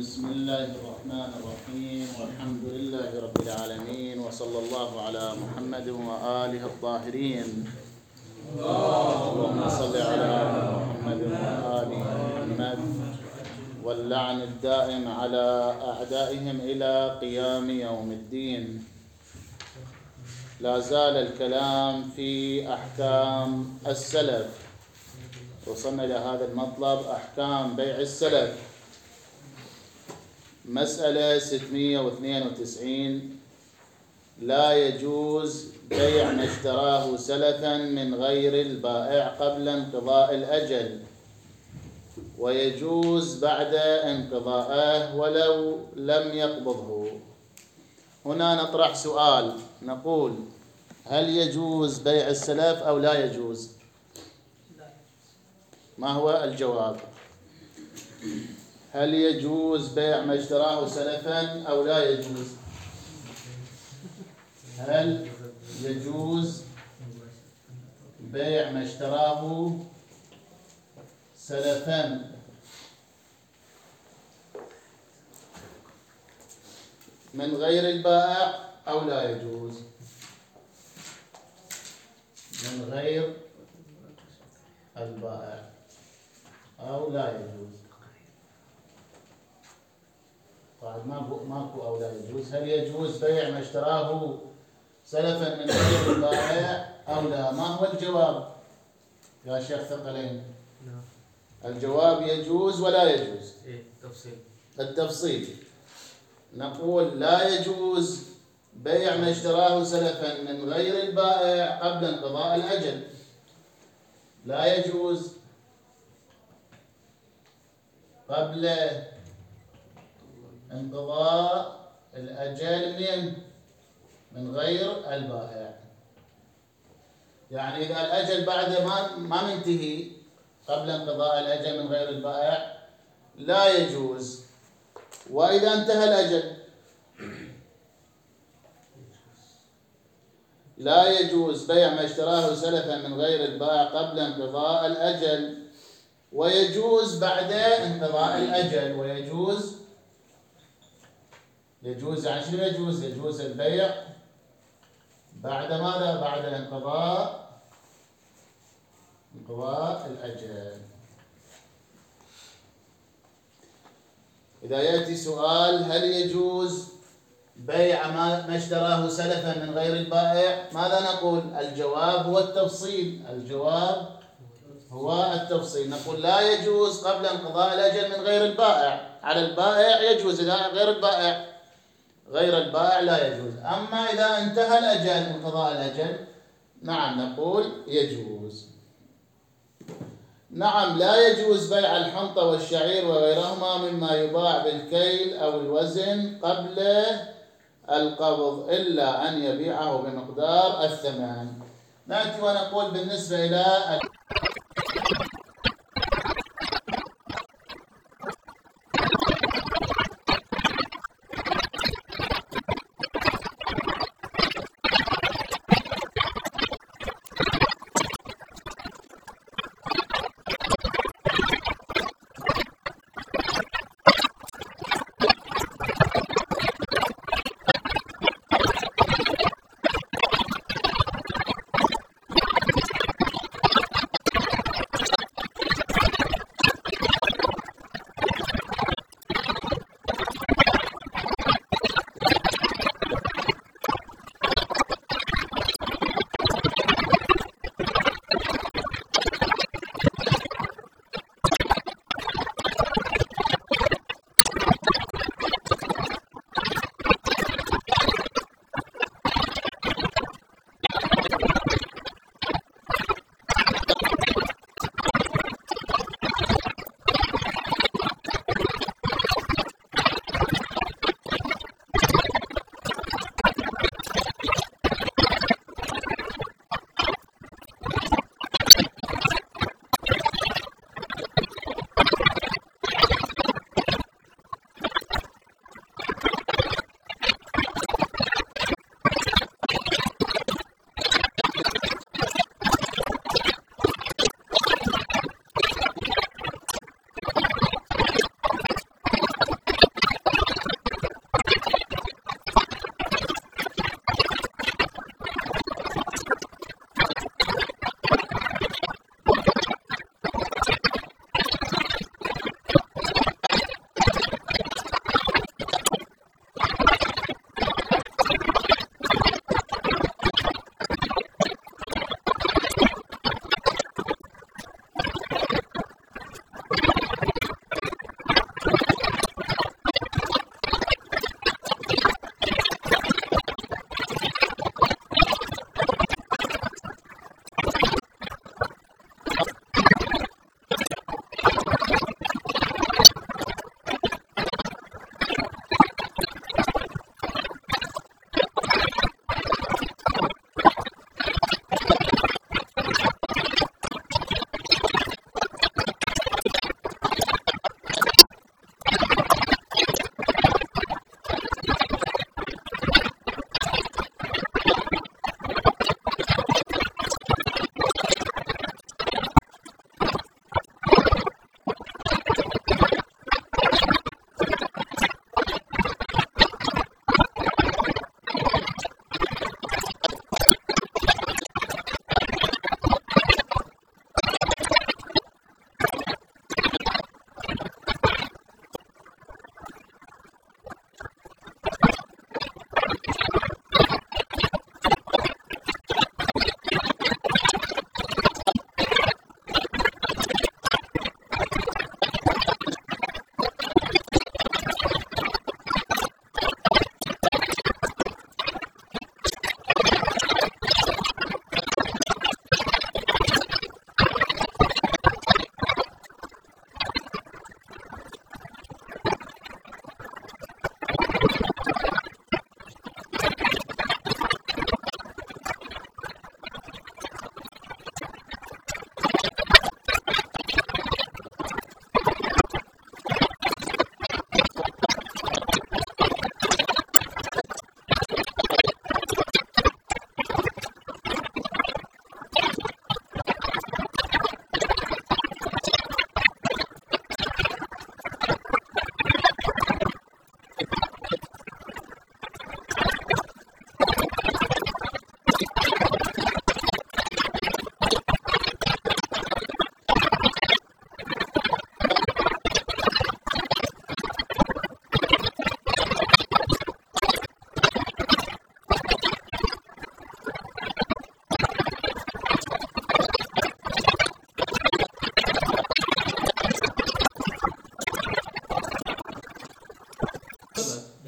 بسم الله الرحمن الرحيم والحمد لله رب العالمين وصلى الله على محمد وآله الطاهرين. اللهم صل على محمد وآل محمد واللعن الدائم على أعدائهم إلى قيام يوم الدين. لا زال الكلام في أحكام السلف، وصلنا إلى هذا المطلب أحكام بيع السلف. مسألة 692: لا يجوز بيع ما اشتراه سلفا من غير البائع قبل انقضاء الأجل، ويجوز بعد انقضائه ولو لم يقبضه. هنا نطرح سؤال، نقول: هل يجوز بيع السلف أو لا يجوز؟ ما هو الجواب؟ هل يجوز بيع ما اشتراه سلفا أو لا يجوز؟ هل يجوز بيع ما اشتراه سلفا من غير البائع أو لا يجوز؟ من غير البائع أو لا يجوز. طيب ماكو أو لا يجوز. هل يجوز بيع ما اشتراه سلفا من غير البائع أو لا؟ ما هو الجواب يا شيخ ثقلين؟ الجواب يجوز ولا يجوز. التفصيل نقول: لا يجوز بيع ما اشتراه سلفا من غير البائع قبل انقضاء الأجل. لا يجوز قبل انقضاء الأجل من غير البائع. يعني إذا الأجل بعد ما منتهي قبل انقضاء الأجل من غير البائع لا يجوز. وإذا انتهى الأجل لا يجوز بيع ما اشتراه سلفا من غير البائع قبل انقضاء الأجل، ويجوز بعد انقضاء الأجل. ويجوز يعني شنو يجوز؟ يجوز البيع بعد ماذا؟ بعد انقضاء الأجل. إذا يأتي سؤال: هل يجوز بيع ما اشتراه سلفا من غير البائع؟ ماذا نقول؟ الجواب هو التفصيل. الجواب هو التفصيل. نقول: لا يجوز قبل انقضاء الأجل من غير البائع. على البائع يجوز، إذا غير البائع لا يجوز. أما إذا انتهى الأجل انقضاء الأجل نعم نقول يجوز. نعم، لا يجوز بيع الحنطة والشعير وغيرهما مما يباع بالكيل أو الوزن قبل القبض إلا أن يبيعه بمقدار الثمن. نأتي ونقول بالنسبة إلى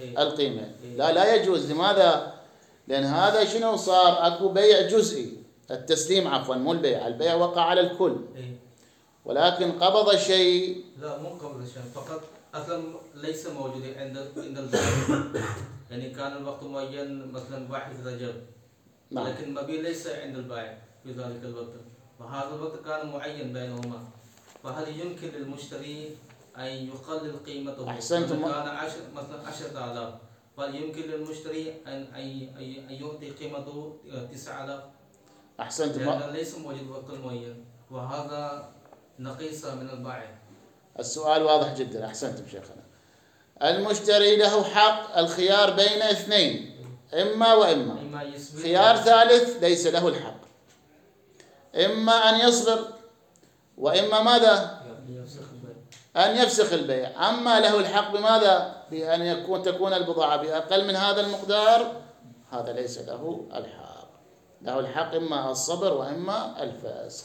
القيمة. لا يجوز. لماذا؟ لأن هذا شنو صار؟ أكو بيع جزئي، التسليم عفوا مو البيع، البيع وقع على الكل، ولكن قبض شيء. لا مو قبض شيء، فقط أصلا ليس موجود عند البائع. يعني كان الوقت معين مثلا 1 رجب، لكن المبيع ليس عند البائع في ذلك الوقت، وهذا الوقت كان معين بينهما، فهل يمكن للمشتري أن يقلل قيمته؟ أحسنتم. كان مثلا 10,000، فهل يمكن للمشتري أن يعطي قيمته 9,000؟ أحسنتم. لأن ليس موجود وقت معين، وهذا نقيصة من البائع. السؤال واضح جدا. أحسنتم شيخنا. المشتري له حق الخيار بين اثنين، إما وإما. خيار ثالث ليس له الحق، إما أن يصبر، وإما ماذا؟ أن يفسخ البيع. أما له الحق بماذا؟ بأن تكون البضاعة بأقل من هذا المقدار، هذا ليس له الحق. له الحق إما الصبر وإما الفسخ.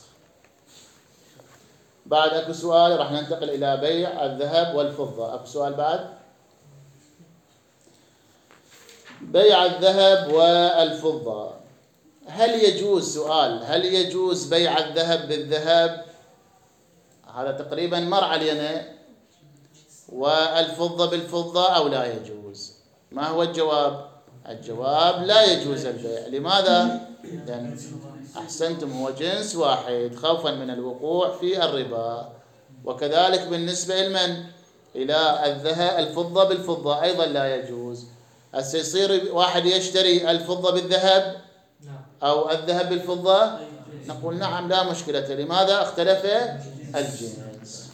بعد أكو سؤال، راح ننتقل إلى بيع الذهب والفضة. أكو سؤال بعد؟ بيع الذهب والفضة، هل يجوز؟ سؤال، هل يجوز بيع الذهب بالذهب؟ هذا تقريبا مر علينا. والفضة بالفضة أو لا يجوز؟ ما هو الجواب؟ الجواب لا يجوز البيع. لماذا؟ لأن أحسنتم هو جنس واحد، خوفا من الوقوع في الربا. وكذلك بالنسبة لمن؟ إلى الذهب، الفضة بالفضة أيضا لا يجوز. هسه يصير واحد يشتري الفضة بالذهب أو الذهب بالفضة، نقول نعم لا مشكلة. لماذا؟ اختلف الجنس.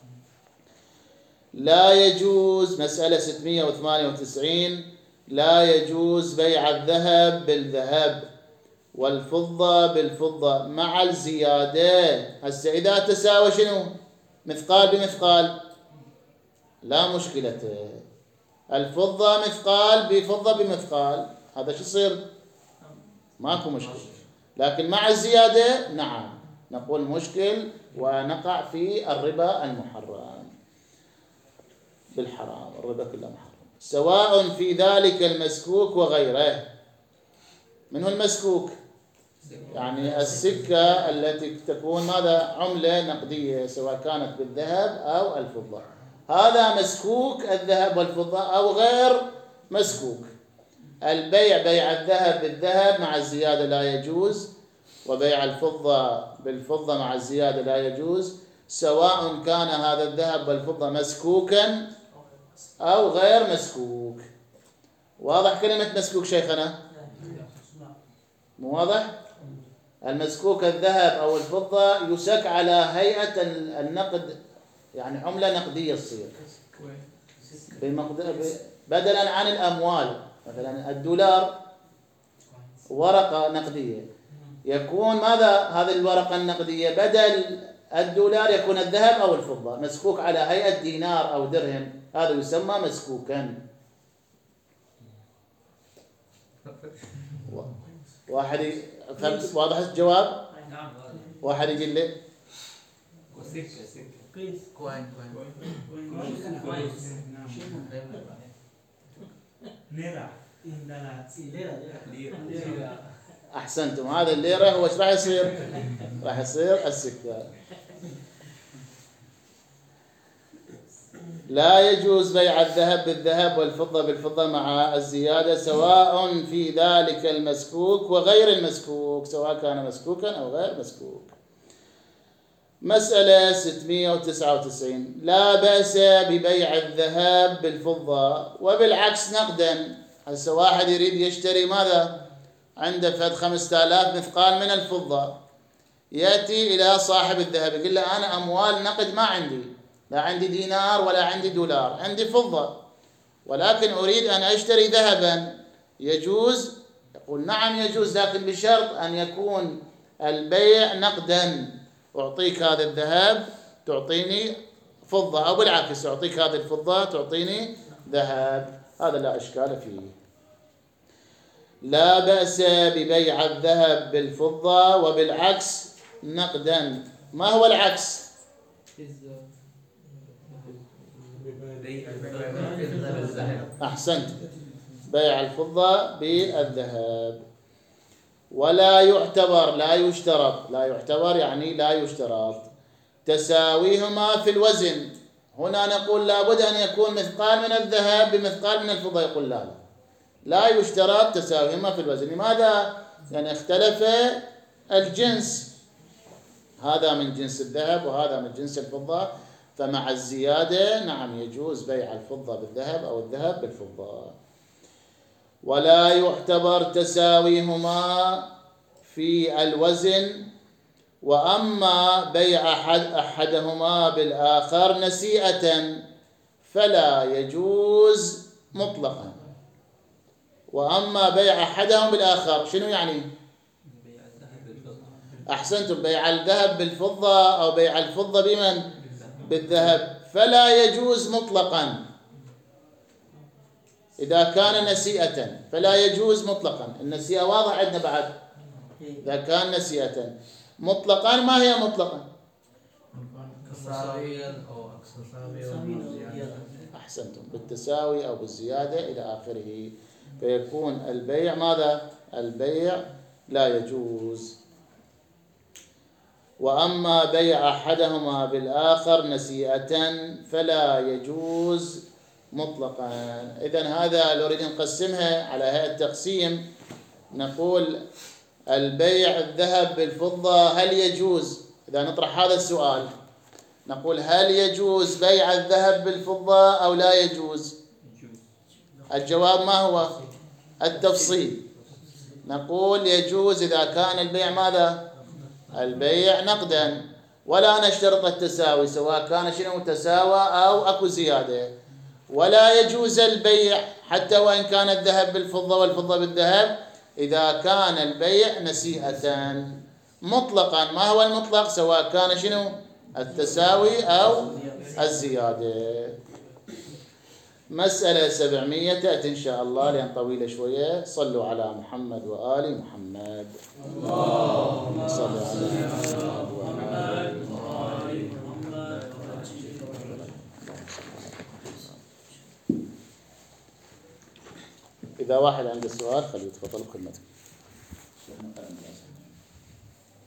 لا يجوز. مسألة 698، لا يجوز بيع الذهب بالذهب والفضة بالفضة مع الزيادة. هسه إذا تساوى شنو؟ مثقال بمثقال لا مشكلة. الفضة مثقال بفضة بمثقال، هذا شو يصير؟ ماكو مشكلة. لكن مع الزيادة نعم نقول مشكل، ونقع في الربا المحرم بالحرام. الربا كله محرم، سواء في ذلك المسكوك وغيره. من هو المسكوك؟ يعني السكة التي تكون ماذا؟ عملة نقدية، سواء كانت بالذهب أو الفضة. هذا مسكوك الذهب والفضة أو غير مسكوك. البيع بيع الذهب بالذهب مع الزيادة لا يجوز، وبيع الفضة بالفضة مع الزيادة لا يجوز، سواء كان هذا الذهب والفضة مسكوكا أو غير مسكوك. واضح كلمة مسكوك شيخنا؟ مو واضح؟ المسكوك الذهب أو الفضة يسك على هيئة النقد، يعني عملة نقدية تصير بدلا عن الأموال. مثلا الدولار ورقة نقدية، يكون ماذا؟ هذه الورقة النقدية بدل الدولار يكون الذهب أو الفضة مسكوك على هيئة دينار أو درهم، هذا يسمى مسكوكا. واحد واضح الجواب؟ واحد يقول لي أحسنتم. هذا الليرة هو ايش راح يصير؟ راح يصير السكة. لا يجوز بيع الذهب بالذهب والفضة بالفضة مع الزيادة، سواء في ذلك المسكوك وغير المسكوك، سواء كان مسكوكا أو غير مسكوك. مسألة 699، لا بأس ببيع الذهب بالفضة وبالعكس نقدا. هسه واحد يريد يشتري ماذا؟ عنده فد 5000 مثقال من الفضة، يأتي إلى صاحب الذهب يقول له أنا أموال نقد ما عندي، لا عندي دينار ولا عندي دولار، عندي فضة، ولكن أريد أن أشتري ذهبا، يجوز؟ يقول نعم يجوز، لكن بشرط أن يكون البيع نقدا. أعطيك هذا الذهب تعطيني فضة، أو بالعكس أعطيك هذه الفضة تعطيني ذهب، هذا لا إشكال فيه. لا بأس ببيع الذهب بالفضة وبالعكس نقدا. ما هو العكس؟ أحسنت، بيع الفضة بالذهب. ولا يعتبر، لا يشترط، لا يعتبر يعني لا يشترط تساويهما في الوزن. هنا نقول لابد أن يكون مثقال من الذهب بمثقال من الفضة، يقول لا لا يشترط تساويهما في الوزن. لماذا؟ يعني اختلف الجنس، هذا من جنس الذهب وهذا من جنس الفضة، فمع الزيادة نعم يجوز بيع الفضة بالذهب أو الذهب بالفضة. ولا يعتبر تساويهما في الوزن. وأما بيع أحدهما بالآخر نسيئة فلا يجوز مطلقا. وأما بيع أحدهم بالآخر شنو يعني؟ أحسنتم، بيع الذهب بالفضة أو بيع الفضة بمن؟ بالذهب، فلا يجوز مطلقا. إذا كان نسيئة فلا يجوز مطلقا. النسيئة واضح عندنا بعد، إذا كان نسيئة مطلقا. ما هي مطلقا؟ أحسنتم، بالتساوي أو بالزيادة إلى آخره، فيكون البيع ماذا؟ البيع لا يجوز. وأما بيع أحدهما بالآخر نسيئة فلا يجوز مطلقا. إذن هذا نريد نقسمها على هيئة تقسيم. نقول البيع الذهب بالفضة هل يجوز؟ إذا نطرح هذا السؤال نقول هل يجوز بيع الذهب بالفضة أو لا يجوز؟ الجواب ما هو؟ التفصيل. نقول يجوز إذا كان البيع ماذا؟ البيع نقدا، ولا نشترط التساوي، سواء كان شنو تساوى أو أكو زيادة. ولا يجوز البيع حتى وإن كان الذهب بالفضة والفضة بالذهب إذا كان البيع نسيئة مطلقا. ما هو المطلق؟ سواء كان شنو التساوي أو الزيادة. مسألة 700 تأتي إن شاء الله لأن طويلة شوية. صلوا على محمد وآل محمد. اللهم صل على محمد وآل محمد. إذا واحد عنده سؤال خليه يتفضل بخدمتك.